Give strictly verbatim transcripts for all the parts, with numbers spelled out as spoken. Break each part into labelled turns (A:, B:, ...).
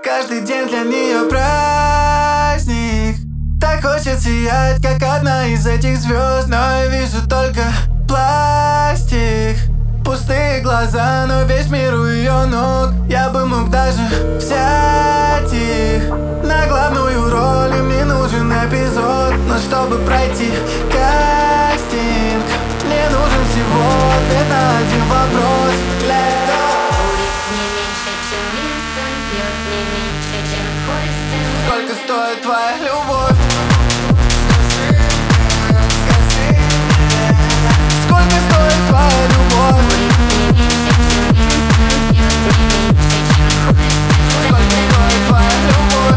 A: Каждый день для нее праздник. Так хочет сиять, как одна из этих звезд, но я вижу только пластик. Пустые глаза, но весь мир у ее ног. Я бы мог даже взять их на главную роль, и мне нужен эпизод. Но чтобы пройти кастинг, мне нужен всего ответ на один вопрос. Let's go. Сколько стоит твоя любовь? Сколько стоит твоя любовь? Сколько стоит твоя любовь?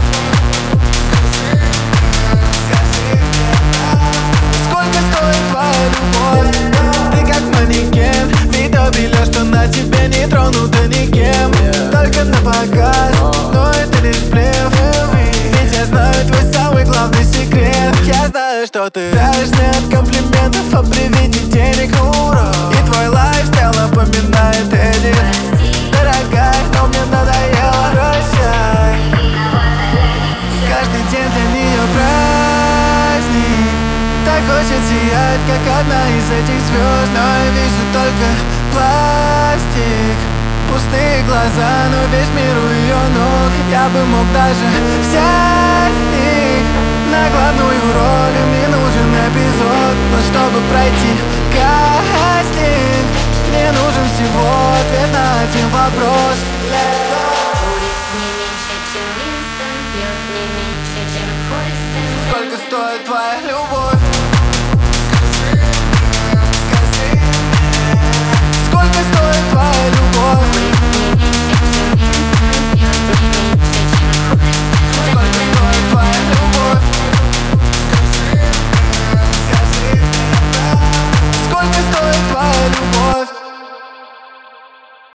A: Сколько стоит твоя любовь? Ты как манекен, видео белье, что на тебе не тронуто никем. Только на показ, но это лишь блеф. Ведь я знаю твой самый главный секрет. Я знаю, что ты даешь мне от комплиментов, а при виде денег ура. И твой лайфстайл напоминает Эдди. Дорогая, но мне надоело, прощай. Каждый день для нее праздник. Так хочет сиять, как одна из этих звезд, но я вижу только пластик. Пустые глаза, но весь мир у ее ног. Я бы мог даже взять их на главную роль, и мне нужен эпизод. Но чтобы пройти кастинг, мне нужен всего ответ на один вопрос.